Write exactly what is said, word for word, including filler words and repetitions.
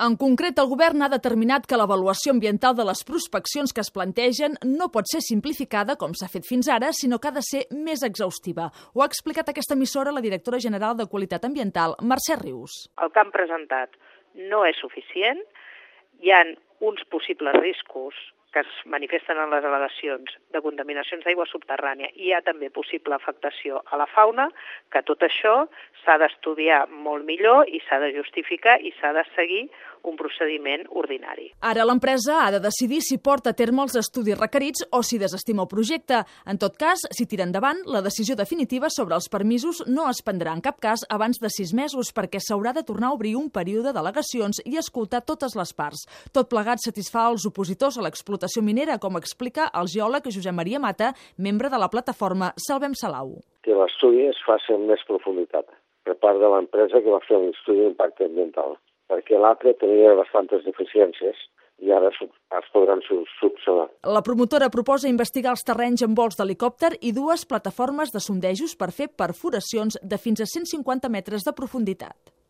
En concret, el govern ha determinat que l'avaluació ambiental de les prospeccions que es plantegen no pot ser simplificada, com s'ha fet fins ara, sinó que ha de ser més exhaustiva. Ho ha explicat a aquesta emissora la directora general de Qualitat Ambiental, Mercè Rius. El que han presentat no és suficient, hi ha uns possibles riscos que es manifesten en les al·legacions de contaminacions d'aigua subterrània i hi ha també possible afectació a la fauna, que tot això s'ha d'estudiar molt millor i s'ha de justificar i s'ha de seguir un procediment ordinari. Ara l'empresa ha de decidir si porta a terme els estudis requerits o si desestima el projecte. En tot cas, si tira endavant, la decisió definitiva sobre els permisos no es prendrà en cap cas abans de sis mesos perquè s'haurà de tornar a obrir un període d'al·legacions i escoltar totes les parts. Tot plegat satisfà els opositors a l'explotació minera, com explica el geòleg Josep Maria Mata, membre de la plataforma Salvem Salau. Que l'estudi es faci amb més profunditat per part de l'empresa que va fer l'estudi d'impacte ambiental, perquè l'altre tenia bastantes deficiències i ara es podran subsanar. La promotora proposa investigar els terrenys amb vols d'helicòpter i dues plataformes de sondejos per fer perforacions de fins a cent cinquanta metres de profunditat.